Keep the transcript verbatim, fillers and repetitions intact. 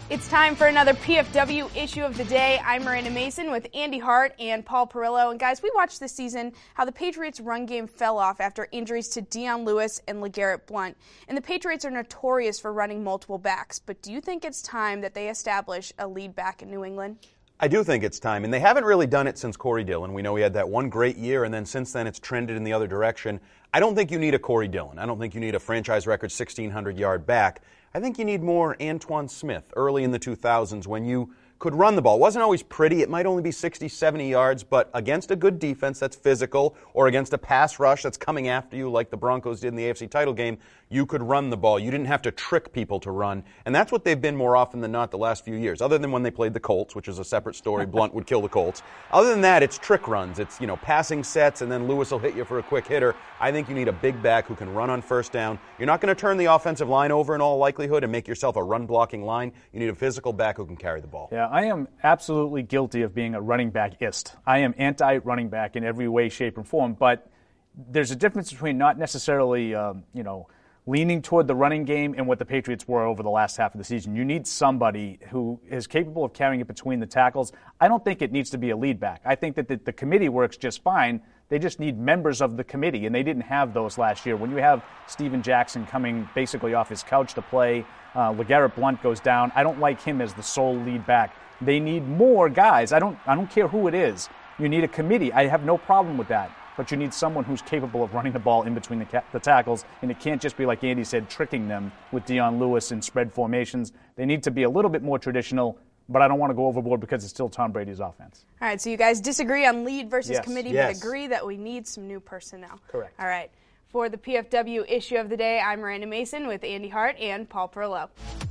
It's time for another P F W issue of the day. I'm Miranda Mason with Andy Hart and Paul Perillo. And guys, we watched this season how the Patriots' run game fell off after injuries to Dion Lewis and LeGarrette Blount. And the Patriots are notorious for running multiple backs. But do you think it's time that they establish a lead back in New England? I do think it's time, and they haven't really done it since Corey Dillon. We know he had that one great year, and then since then it's trended in the other direction. I don't think you need a Corey Dillon. I don't think you need a franchise record sixteen hundred yard back. I think you need more Antoine Smith early in the two thousands when you could run the ball. It wasn't always pretty. It might only be sixty, seventy yards, but against a good defense that's physical or against a pass rush that's coming after you like the Broncos did in the A F C title game, you could run the ball. You didn't have to trick people to run, and that's what they've been more often than not the last few years, other than when they played the Colts, which is a separate story. Blunt would kill the Colts. Other than that, it's trick runs. It's, you know, passing sets, and then Lewis will hit you for a quick hitter. I think you need a big back who can run on first down. You're not going to turn the offensive line over in all likelihood and make yourself a run-blocking line. You need a physical back who can carry the ball. Yeah, I am absolutely guilty of being a running backist. I am anti-running back in every way, shape, and form, but there's a difference between not necessarily, um, you know, leaning toward the running game and what the Patriots were over the last half of the season. You need somebody who is capable of carrying it between the tackles. I don't think it needs to be a lead back. I think that the, the committee works just fine. They just need members of the committee, and they didn't have those last year. When you have Steven Jackson coming basically off his couch to play, uh, LeGarrette Blount goes down. I don't like him as the sole lead back. They need more guys. I don't, I don't care who it is. You need a committee. I have no problem with that. But you need someone who's capable of running the ball in between the, ca- the tackles, and it can't just be, like Andy said, tricking them with Dion Lewis and spread formations. They need to be a little bit more traditional, but I don't want to go overboard because it's still Tom Brady's offense. All right, so you guys disagree on lead versus Yes. committee, Yes. but agree that we need some new personnel. Correct. All right, for the P F W issue of the day, I'm Miranda Mason with Andy Hart and Paul Perillo.